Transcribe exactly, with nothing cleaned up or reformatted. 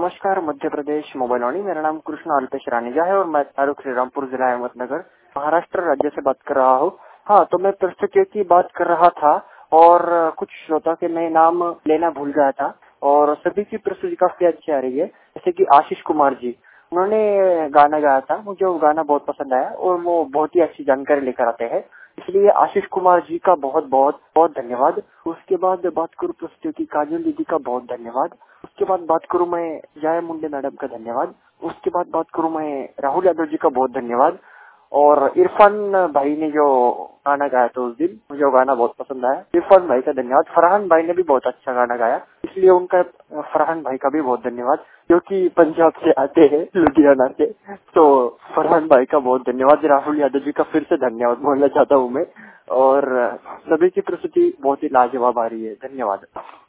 नमस्कार, मध्य प्रदेश मोबाइल वाणी। मेरा नाम कृष्ण अल्पेश रानीजा है और मैं तारुख श्रीरामपुर जिला अहमदनगर महाराष्ट्र राज्य से बात कर रहा हूँ। हाँ, तो मैं प्रस्तुतियों की बात कर रहा था और कुछ श्रोता के मैं नाम लेना भूल गया था और सभी की प्रस्तुति काफी अच्छी आ रही है। जैसे कि आशीष कुमार जी, उन्होंने गाना गाया था, मुझे वो गाना बहुत पसंद आया और वो बहुत ही अच्छी जानकारी लेकर आते हैं, इसलिए आशीष कुमार जी का बहुत बहुत बहुत धन्यवाद। उसके बाद बात करूँ प्रस्तुति की, काजल दीदी का बहुत धन्यवाद। उसके बाद बात करूँ मैं जया मुंडे मैडम का धन्यवाद। उसके बाद बात करूँ मैं राहुल यादव जी का बहुत धन्यवाद। और इरफान भाई ने जो गाना गाया था उस दिन, मुझे वो गाना बहुत पसंद आया, इरफान भाई का धन्यवाद। फरहान भाई ने भी बहुत अच्छा गाना गाया, इसलिए उनका फरहान भाई का भी बहुत धन्यवाद, क्योंकि पंजाब से आते हैं, लुधियाना से। तो फरहान भाई का बहुत धन्यवाद। राहुल यादव जी का फिर से धन्यवाद बोलना चाहता हूँ मैं। और सभी की प्रस्तुति बहुत ही लाजवाब आ रही है। धन्यवाद।